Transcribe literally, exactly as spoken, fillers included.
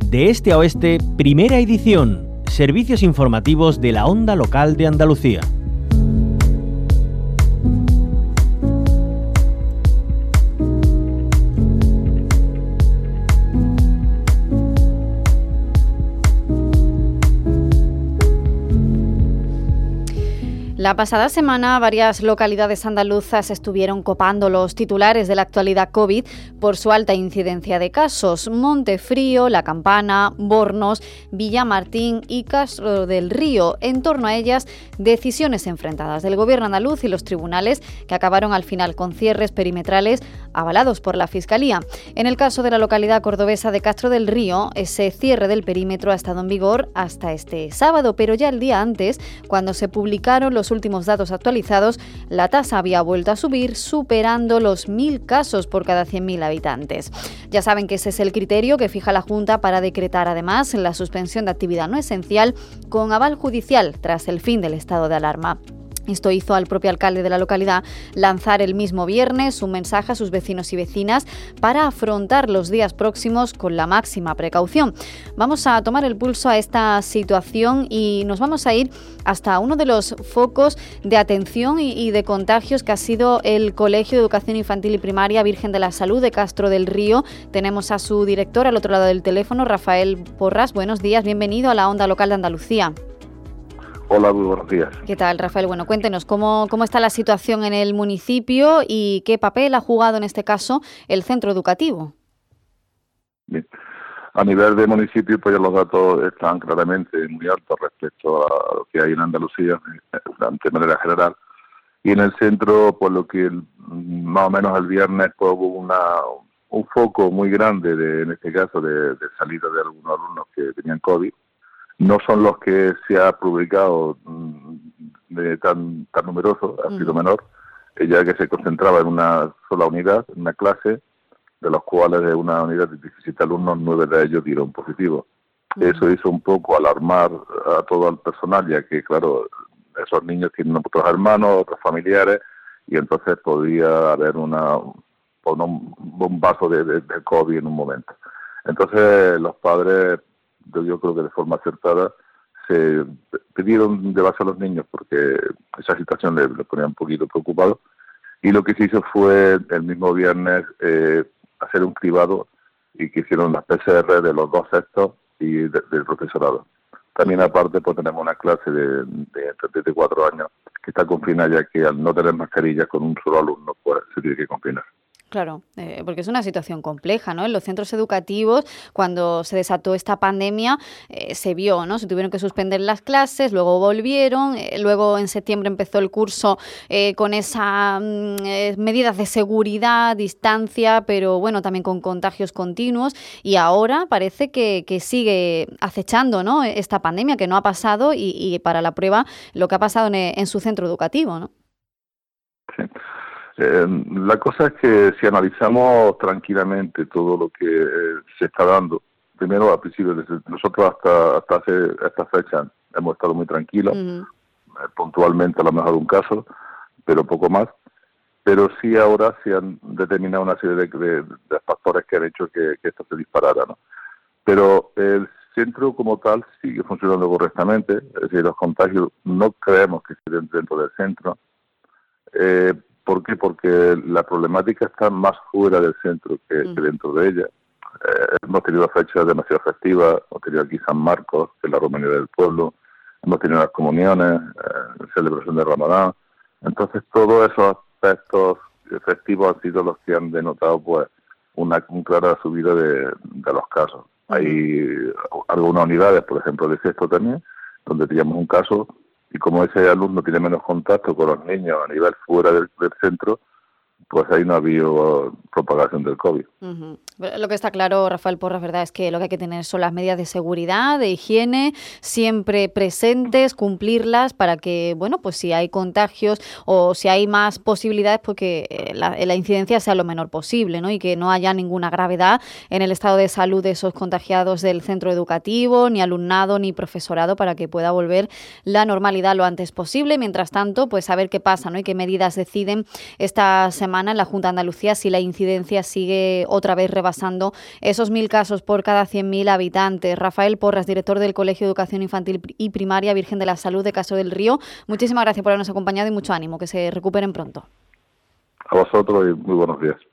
De este a oeste, primera edición. Servicios informativos de la Onda Local de Andalucía. La pasada semana, varias localidades andaluzas estuvieron copando los titulares de la actualidad COVID por su alta incidencia de casos. Montefrío, La Campana, Bornos, Villamartín y Castro del Río. En torno a ellas, decisiones enfrentadas del Gobierno andaluz y los tribunales que acabaron al final con cierres perimetrales avalados por la Fiscalía. En el caso de la localidad cordobesa de Castro del Río, ese cierre del perímetro ha estado en vigor hasta este sábado, pero ya el día antes, cuando se publicaron los últimos datos actualizados, la tasa había vuelto a subir, superando los mil casos por cada cien mil habitantes. Ya saben que ese es el criterio que fija la Junta para decretar además la suspensión de actividad no esencial con aval judicial tras el fin del estado de alarma. Esto hizo al propio alcalde de la localidad lanzar el mismo viernes un mensaje a sus vecinos y vecinas para afrontar los días próximos con la máxima precaución. Vamos a tomar el pulso a esta situación y nos vamos a ir hasta uno de los focos de atención y, y de contagios que ha sido el Colegio de Educación Infantil y Primaria Virgen de la Salud de Castro del Río. Tenemos a su director al otro lado del teléfono, Rafael Porras. Buenos días, bienvenido a la Onda Local de Andalucía. Hola, muy buenos días. ¿Qué tal, Rafael? Bueno, cuéntenos cómo, cómo está la situación en el municipio y qué papel ha jugado en este caso el centro educativo. Bien. A nivel de municipio, pues ya los datos están claramente muy altos respecto a lo que hay en Andalucía, de manera general. Y en el centro, pues lo que el, más o menos el viernes pues, hubo una, un foco muy grande, de, en este caso, de, de salida de algunos alumnos que tenían COVID. No son los que se ha publicado de tan tan numerosos, ha sido uh-huh. menor, ya que se concentraba en una sola unidad, en una clase, de los cuales de una unidad de diecisiete alumnos, nueve de ellos dieron positivo. Uh-huh. Eso hizo un poco alarmar a todo el personal, ya que, claro, esos niños tienen otros hermanos, otros familiares, y entonces podía haber una, un bombazo de, de, de COVID en un momento. Entonces los padres, yo creo que de forma acertada, se pidieron llevarse a los niños porque esa situación les, les ponía un poquito preocupado, y lo que se hizo fue el mismo viernes eh, hacer un cribado y que hicieron las P C R de los dos sextos y de, del profesorado. También aparte pues tenemos una clase de, de, de, de cuatro años que está confinada, ya que al no tener mascarillas con un solo alumno pues se tiene que confinar. Claro, eh, porque es una situación compleja, ¿no? En los centros educativos, cuando se desató esta pandemia, eh, se vio, ¿no? Se tuvieron que suspender las clases, luego volvieron, eh, luego en septiembre empezó el curso eh, con esas eh, medidas de seguridad, distancia, pero bueno, también con contagios continuos, y ahora parece que, que sigue acechando, ¿no? Esta pandemia que no ha pasado y, y para la prueba lo que ha pasado en, en su centro educativo, ¿no? Sí. Eh, la cosa es que si analizamos tranquilamente todo lo que eh, se está dando, primero al principio, desde, nosotros hasta hasta hace esta fecha hemos estado muy tranquilos, uh-huh. eh, puntualmente a lo mejor un caso, pero poco más, pero sí ahora se han determinado una serie de, de, de factores que han hecho que, que esto se disparara, ¿no? Pero el centro como tal sigue funcionando correctamente, es decir, los contagios no creemos que estén dentro del centro. Eh, ¿Por qué? Porque la problemática está más fuera del centro que, mm. que dentro de ella. Eh, hemos tenido fechas demasiado festivas, hemos tenido aquí San Marcos, que es la romería del pueblo, hemos tenido las comuniones, eh, celebración de Ramadán. Entonces, todos esos aspectos festivos han sido los que han denotado pues una, una clara subida de, de los casos. Mm. Hay algunas unidades, por ejemplo, de sexto también, donde teníamos un caso. Y como ese alumno tiene menos contacto con los niños a nivel fuera del, del centro, pues ahí no ha habido propagación del COVID. Uh-huh. Lo que está claro, Rafael Porras, verdad, es que lo que hay que tener son las medidas de seguridad, de higiene, siempre presentes, cumplirlas para que, bueno, pues si hay contagios o si hay más posibilidades, pues que la, la incidencia sea lo menor posible, ¿no? Y que no haya ninguna gravedad en el estado de salud de esos contagiados del centro educativo, ni alumnado, ni profesorado, para que pueda volver la normalidad lo antes posible. Mientras tanto, pues a ver qué pasa, ¿no? Y qué medidas deciden esta semana semana en la Junta de Andalucía si la incidencia sigue otra vez rebasando esos mil casos por cada cien mil habitantes. Rafael Porras, director del Colegio de Educación Infantil y Primaria Virgen de la Salud de Caso del Río, muchísimas gracias por habernos acompañado y mucho ánimo, que se recuperen pronto. A vosotros y muy buenos días.